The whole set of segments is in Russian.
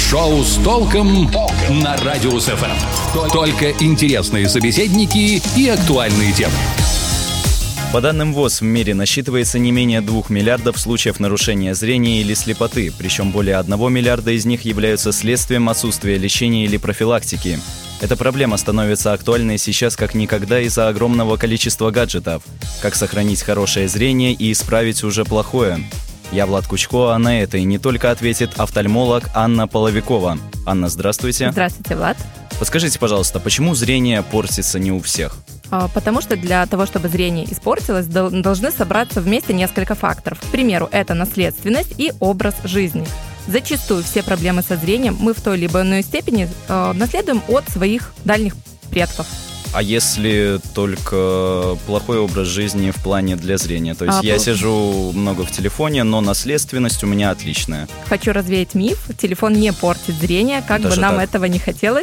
Шоу с толком на Радиус ФМ. Только интересные собеседники и актуальные темы. По данным ВОЗ, в мире насчитывается не менее 2 миллиардов случаев нарушения зрения или слепоты, причем более 1 миллиарда из них являются следствием отсутствия лечения или профилактики. Эта проблема становится актуальной сейчас как никогда из-за огромного количества гаджетов. Как сохранить хорошее зрение и исправить уже плохое? Я Влад Кучко, а на это и не только ответит офтальмолог Анна Половикова. Анна, здравствуйте. Здравствуйте, Влад. Подскажите, пожалуйста, почему зрение портится не у всех? Потому что для того, чтобы зрение испортилось, должны собраться вместе несколько факторов. К примеру, это наследственность и образ жизни. Зачастую все проблемы со зрением мы в той либо иной степени наследуем от своих дальних предков. А если только плохой образ жизни в плане для зрения? То есть я сижу много в телефоне, но наследственность у меня отличная. Хочу развеять миф. Телефон не портит зрение, как даже бы нам этого не хотелось.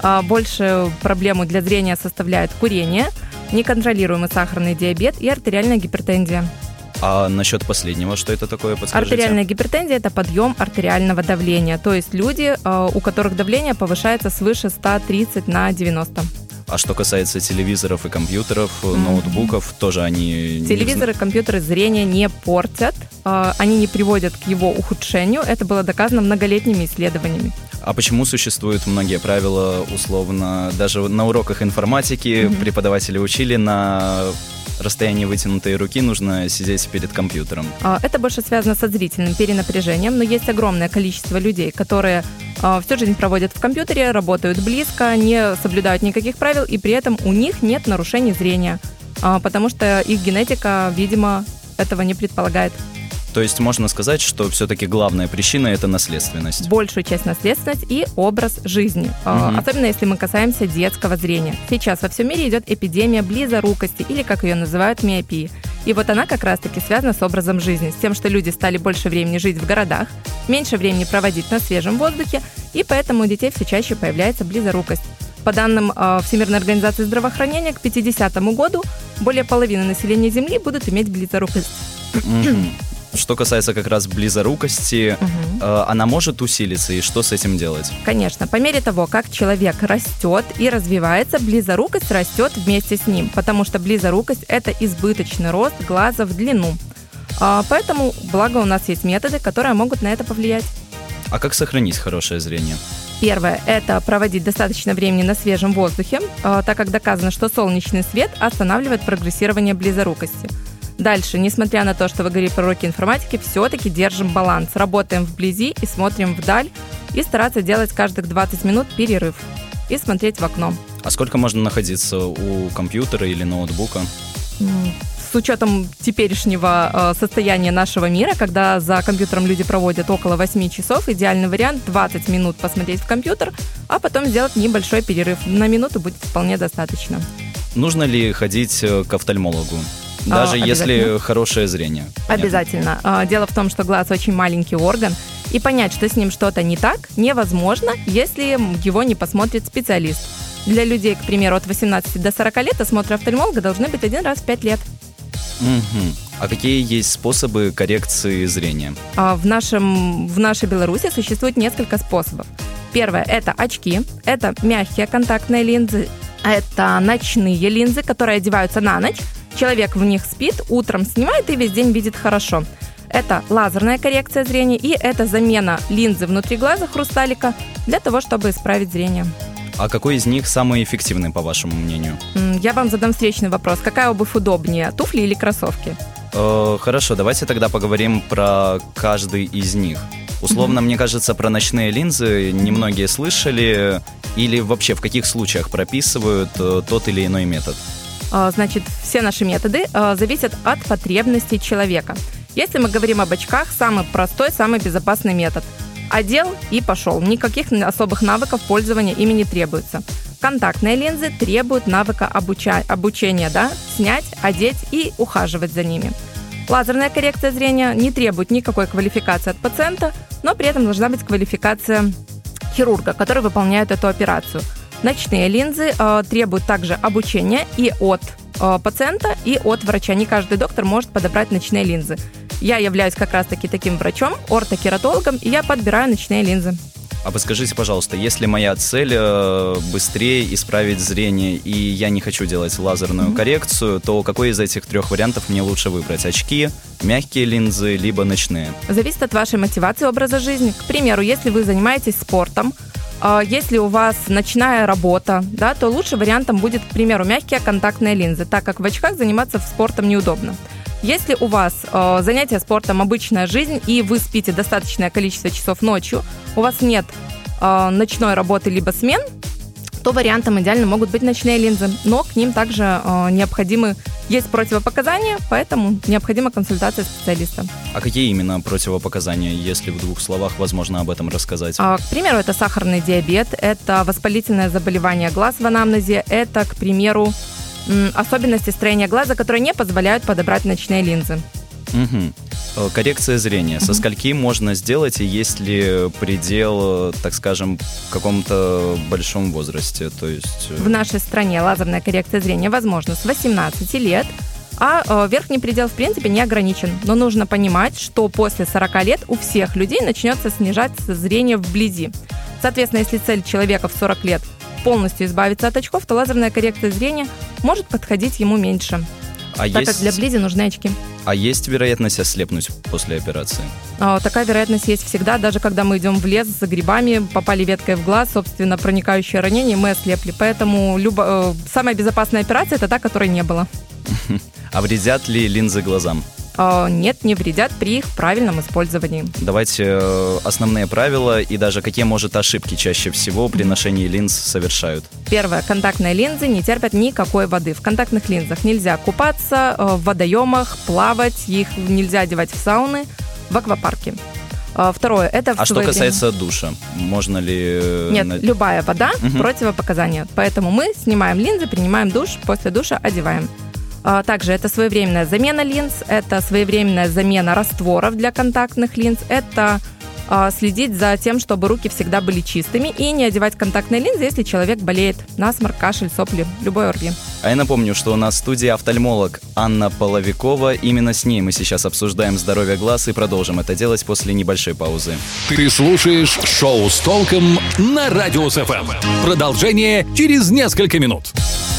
Больше проблему для зрения составляет курение, неконтролируемый сахарный диабет и артериальная гипертензия. А насчет последнего, что это такое, подскажите? Артериальная гипертензия – это подъем артериального давления. То есть люди, у которых давление повышается свыше 130 на 90. А что касается телевизоров и компьютеров, ноутбуков, тоже они... Телевизоры, компьютеры зрение не портят, они не приводят к его ухудшению. Это было доказано многолетними исследованиями. А почему существуют многие правила, условно, даже на уроках информатики преподаватели учили на расстоянии вытянутой руки нужно сидеть перед компьютером? Это больше связано со зрительным перенапряжением, но есть огромное количество людей, которые всю жизнь проводят в компьютере, работают близко, не соблюдают никаких правил, и при этом у них нет нарушений зрения, потому что их генетика, видимо, этого не предполагает. То есть можно сказать, что все-таки главная причина – это наследственность? Большую часть наследственность и образ жизни. Особенно если мы касаемся детского зрения. Сейчас во всем мире идет эпидемия близорукости, или, как ее называют, миопии. И вот она как раз-таки связана с образом жизни, с тем, что люди стали больше времени жить в городах, меньше времени проводить на свежем воздухе, и поэтому у детей все чаще появляется близорукость. По данным Всемирной организации здравоохранения, к 50 году более половины населения Земли будут иметь близорукость. Что касается как раз близорукости, она может усилиться, и что с этим делать? Конечно, по мере того, как человек растет и развивается, близорукость растет вместе с ним, потому что близорукость – это избыточный рост глаза в длину. Поэтому, благо, у нас есть методы, которые могут на это повлиять. А как сохранить хорошее зрение? Первое – это проводить достаточно времени на свежем воздухе, так как доказано, что солнечный свет останавливает прогрессирование близорукости. Дальше, несмотря на то, что вы говорили про уроки информатики, все-таки держим баланс. Работаем вблизи и смотрим вдаль. И стараться делать каждых 20 минут перерыв. И смотреть в окно. А сколько можно находиться у компьютера или ноутбука? С учетом теперешнего состояния нашего мира, когда за компьютером люди проводят около 8 часов, идеальный вариант 20 минут посмотреть в компьютер, а потом сделать небольшой перерыв. На минуту будет вполне достаточно. Нужно ли ходить к офтальмологу? Даже если хорошее зрение. Понятно. Обязательно. Дело в том, что глаз очень маленький орган, и понять, что с ним что-то не так, невозможно, если его не посмотрит специалист. Для людей, к примеру, от 18 до 40 лет осмотры офтальмолога должны быть 1 раз в 5 лет. А какие есть способы коррекции зрения? В нашей Беларуси существует несколько способов. Первое – это очки, это мягкие контактные линзы, это ночные линзы, которые одеваются на ночь. Человек в них спит, утром снимает и весь день видит хорошо. Это лазерная коррекция зрения и это замена линзы внутри глаза, хрусталика, для того, чтобы исправить зрение. А какой из них самый эффективный, по вашему мнению? Я вам задам встречный вопрос. Какая обувь удобнее, туфли или кроссовки? Хорошо, давайте тогда поговорим про каждый из них. Условно, мне кажется, про ночные линзы немногие слышали, или вообще в каких случаях прописывают тот или иной метод? Значит, все наши методы зависят от потребностей человека. Если мы говорим об очках, самый простой, самый безопасный метод. Одел и пошел. Никаких особых навыков пользования ими не требуется. Контактные линзы требуют навыка обучения, снять, одеть и ухаживать за ними. Лазерная коррекция зрения не требует никакой квалификации от пациента, но при этом должна быть квалификация хирурга, который выполняет эту операцию. Ночные линзы требуют также обучения и от пациента, и от врача. Не каждый доктор может подобрать ночные линзы. Я являюсь как раз-таки таким врачом, ортокератологом, и я подбираю ночные линзы. А подскажите, пожалуйста, если моя цель быстрее исправить зрение, и я не хочу делать лазерную коррекцию, то какой из этих 3 вариантов мне лучше выбрать? Очки, мягкие линзы, либо ночные? Зависит от вашей мотивации, образа жизни. К примеру, если вы занимаетесь спортом, если у вас ночная работа, да, то лучше вариантом будет, к примеру, мягкие контактные линзы, так как в очках заниматься спортом неудобно. Если у вас занятие спортом обычная жизнь, и вы спите достаточное количество часов ночью, у вас нет ночной работы либо смен, то вариантом идеально могут быть ночные линзы. Но к ним также есть противопоказания, поэтому необходима консультация специалиста. А какие именно противопоказания, если в 2 словах возможно об этом рассказать? К примеру, это сахарный диабет, это воспалительное заболевание глаз в анамнезе, это, к примеру, особенности строения глаза, которые не позволяют подобрать ночные линзы. Коррекция зрения. Со скольки можно сделать, и есть ли предел, так скажем, в каком-то большом возрасте? То есть... В нашей стране лазерная коррекция зрения возможна с 18 лет, а верхний предел, в принципе, не ограничен. Но нужно понимать, что после 40 лет у всех людей начнется снижаться зрение вблизи. Соответственно, если цель человека в 40 лет полностью избавиться от очков, то лазерная коррекция зрения может подходить ему меньше, так как для вблизи нужны очки. А есть вероятность ослепнуть после операции? Такая вероятность есть всегда. Даже когда мы идем в лес за грибами, попали веткой в глаз, собственно, проникающее ранение, мы ослепли. Поэтому самая безопасная операция – это та, которой не было. А вредят ли линзы глазам? Нет, не вредят при их правильном использовании. Давайте основные правила и даже какие, может, ошибки чаще всего при ношении линз совершают. Первое. Контактные линзы не терпят никакой воды. В контактных линзах нельзя купаться в водоемах, плавать, их нельзя одевать в сауны, в аквапарке. Второе. Это что касается душа? Можно ли... Нет, любая вода противопоказание. Поэтому мы снимаем линзы, принимаем душ, после душа одеваем. Также это своевременная замена линз, это своевременная замена растворов для контактных линз, это следить за тем, чтобы руки всегда были чистыми и не одевать контактные линзы, если человек болеет насморк, кашель, сопли, любой ОРВИ. А я напомню, что у нас в студии офтальмолог Анна Половикова. Именно с ней мы сейчас обсуждаем здоровье глаз и продолжим это делать после небольшой паузы. Ты слушаешь шоу с толком на Радиус ФМ. Продолжение через несколько минут.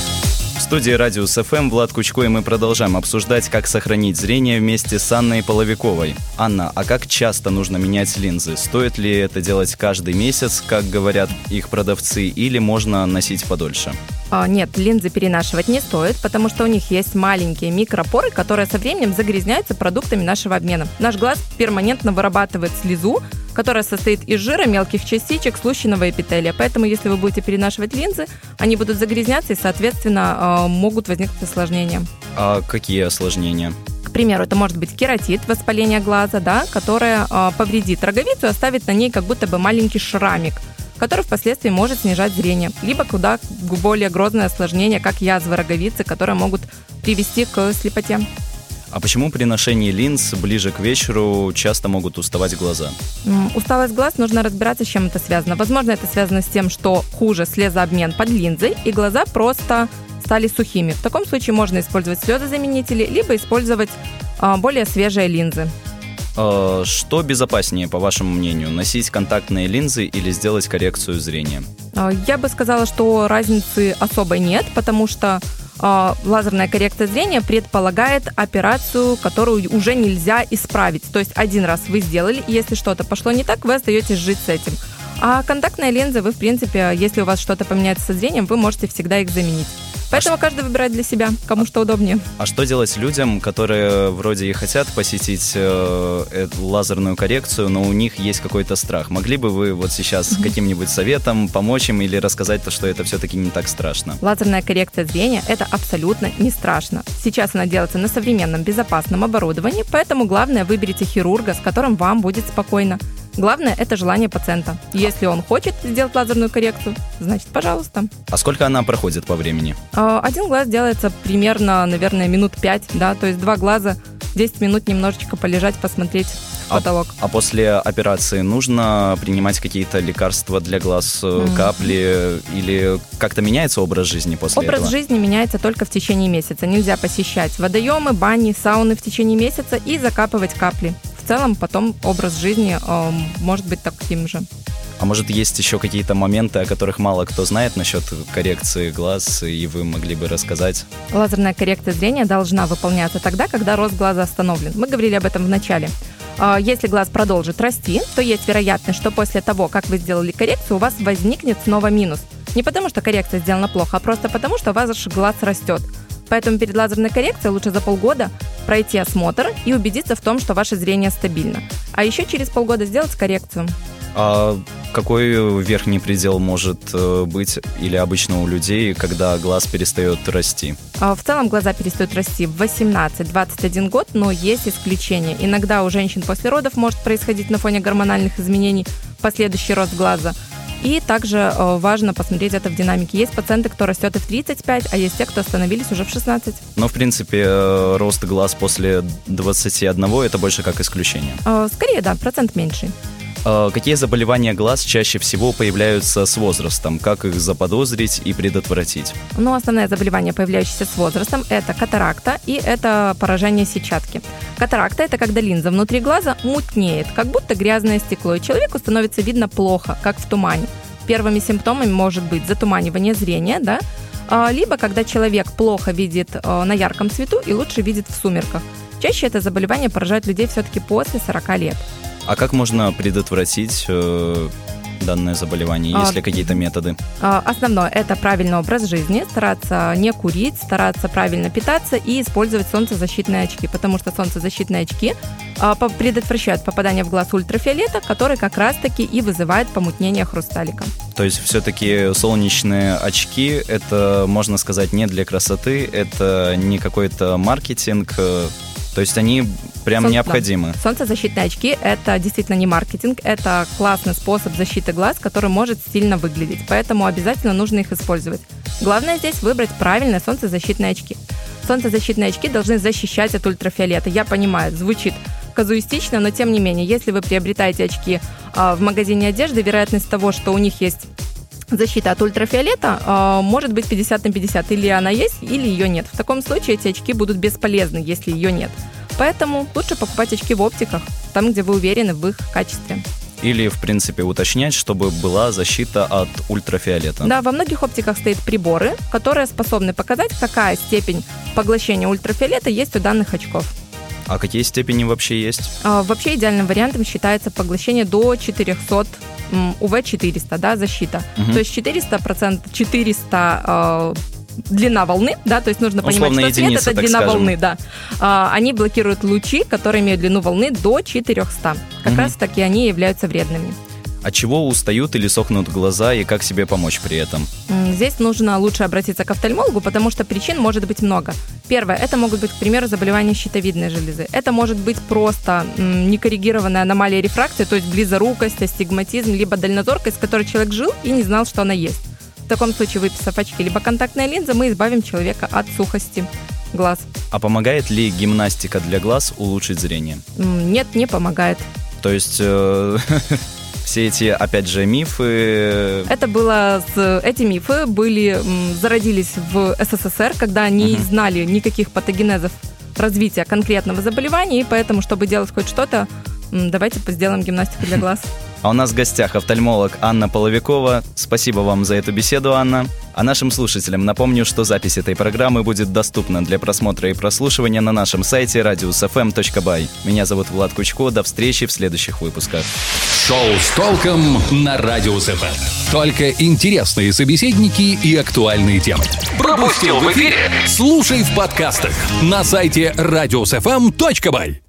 В студии Радиус ФМ Влад Кучко, и мы продолжаем обсуждать, как сохранить зрение вместе с Анной Половиковой. Анна, а как часто нужно менять линзы? Стоит ли это делать каждый месяц, как говорят их продавцы, или можно носить подольше? Нет, линзы перенашивать не стоит, потому что у них есть маленькие микропоры, которые со временем загрязняются продуктами нашего обмена. Наш глаз перманентно вырабатывает слезу, которая состоит из жира, мелких частичек, сплющенного эпителия. Поэтому, если вы будете перенашивать линзы, они будут загрязняться и, соответственно, могут возникнуть осложнения. А какие осложнения? К примеру, это может быть кератит, воспаление глаза, да, которое повредит роговицу и оставит на ней как будто бы маленький шрамик, который впоследствии может снижать зрение, либо куда более грозное осложнение, как язвы роговицы, которые могут привести к слепоте. А почему при ношении линз ближе к вечеру часто могут уставать глаза? Усталость глаз, нужно разбираться, с чем это связано. Возможно, это связано с тем, что хуже слезообмен под линзой, и глаза просто стали сухими. В таком случае можно использовать слезозаменители, либо использовать более свежие линзы. Что безопаснее, по вашему мнению, носить контактные линзы или сделать коррекцию зрения? Я бы сказала, что разницы особой нет, потому что лазерная коррекция зрения предполагает операцию, которую уже нельзя исправить. То есть один раз вы сделали, и если что-то пошло не так, вы остаетесь жить с этим. А контактные линзы вы, в принципе, если у вас что-то поменяется со зрением, вы можете всегда их заменить. Поэтому каждый выбирает для себя, кому что удобнее. А что делать людям, которые вроде и хотят посетить лазерную коррекцию, но у них есть какой-то страх? Могли бы вы вот сейчас каким-нибудь советом помочь им или рассказать, что это все-таки не так страшно? Лазерная коррекция зрения – это абсолютно не страшно. Сейчас она делается на современном безопасном оборудовании, поэтому главное, выберите хирурга, с которым вам будет спокойно. Главное – это желание пациента. Если он хочет сделать лазерную коррекцию, значит, пожалуйста. А сколько она проходит по времени? Один глаз делается примерно, наверное, минут 5, да, то есть 2 глаза, 10 минут немножечко полежать, посмотреть в потолок. А после операции нужно принимать какие-то лекарства для глаз, капли, или как-то меняется образ жизни после этого? Образ жизни меняется только в течение месяца. Нельзя посещать водоемы, бани, сауны в течение месяца и закапывать капли. В целом потом образ жизни может быть таким же. А может, есть еще какие-то моменты, о которых мало кто знает насчет коррекции глаз, и вы могли бы рассказать? Лазерная коррекция зрения должна выполняться тогда, когда рост глаза остановлен. Мы говорили об этом в начале. Если глаз продолжит расти, то есть вероятность, что после того, как вы сделали коррекцию, у вас возникнет снова минус. Не потому, что коррекция сделана плохо, а просто потому, что ваш глаз растет. Поэтому перед лазерной коррекцией лучше за полгода пройти осмотр и убедиться в том, что ваше зрение стабильно. А еще через полгода сделать коррекцию. А какой верхний предел может быть или обычно у людей, когда глаз перестает расти? В целом глаза перестают расти в 18-21 год, но есть исключения. Иногда у женщин после родов может происходить на фоне гормональных изменений последующий рост глаза. И также важно посмотреть это в динамике. Есть пациенты, кто растет и в 35, а есть те, кто остановились уже в 16. Но, в принципе, рост глаз после 21 – это больше как исключение. Скорее, да, процент меньший. Какие заболевания глаз чаще всего появляются с возрастом? Как их заподозрить и предотвратить? Основные заболевания, появляющиеся с возрастом, это катаракта и это поражение сетчатки. Катаракта – это когда линза внутри глаза мутнеет, как будто грязное стекло, и человеку становится видно плохо, как в тумане. Первыми симптомами может быть затуманивание зрения, да? Либо когда человек плохо видит на ярком свету и лучше видит в сумерках. Чаще это заболевание поражает людей все-таки после 40 лет. А как можно предотвратить данное заболевание? Есть ли какие-то методы? Основное – это правильный образ жизни, стараться не курить, стараться правильно питаться и использовать солнцезащитные очки, потому что солнцезащитные очки предотвращают попадание в глаз ультрафиолета, который как раз-таки и вызывает помутнение хрусталика. То есть все-таки солнечные очки – это, можно сказать, не для красоты, это не какой-то маркетинг. То есть они прям необходимы. Да. Солнцезащитные очки – это действительно не маркетинг, это классный способ защиты глаз, который может стильно выглядеть, поэтому обязательно нужно их использовать. Главное здесь выбрать правильные солнцезащитные очки. Солнцезащитные очки должны защищать от ультрафиолета. Я понимаю, звучит казуистично, но тем не менее, если вы приобретаете очки в магазине одежды, вероятность того, что у них есть защита от ультрафиолета, может быть 50 на 50. Или она есть, или ее нет. В таком случае эти очки будут бесполезны, если ее нет. Поэтому лучше покупать очки в оптиках, там, где вы уверены в их качестве. Или, в принципе, уточнять, чтобы была защита от ультрафиолета. Да, во многих оптиках стоят приборы, которые способны показать, какая степень поглощения ультрафиолета есть у данных очков. А какие степени вообще есть? Вообще идеальным вариантом считается поглощение до 400 УВ-400, да, защита. То есть 400 длина волны, да, то есть нужно понимать, что свет – это длина волны, да. Они блокируют лучи, которые имеют длину волны до 400. Как раз таки они являются вредными. От чего устают или сохнут глаза и как себе помочь при этом? Здесь нужно лучше обратиться к офтальмологу, потому что причин может быть много. Первое, это могут быть, к примеру, заболевания щитовидной железы. Это может быть просто некоррегированная аномалия рефракции, то есть близорукость, астигматизм, либо дальнозоркость, с которой человек жил и не знал, что она есть. В таком случае, выписав очки либо контактная линза, мы избавим человека от сухости глаз. А помогает ли гимнастика для глаз улучшить зрение? Нет, не помогает. То есть все эти, опять же, мифы... Эти мифы зародились в СССР, когда не знали никаких патогенезов развития конкретного заболевания, и поэтому, чтобы делать хоть что-то, давайте сделаем гимнастику для глаз. А у нас в гостях офтальмолог Анна Половикова. Спасибо вам за эту беседу, Анна. А нашим слушателям напомню, что запись этой программы будет доступна для просмотра и прослушивания на нашем сайте radiusfm.by. Меня зовут Влад Кучко. До встречи в следующих выпусках. Шоу с толком на Радиус ФМ. Только интересные собеседники и актуальные темы. Пропустил в эфире? Слушай в подкастах на сайте radiusfm.by.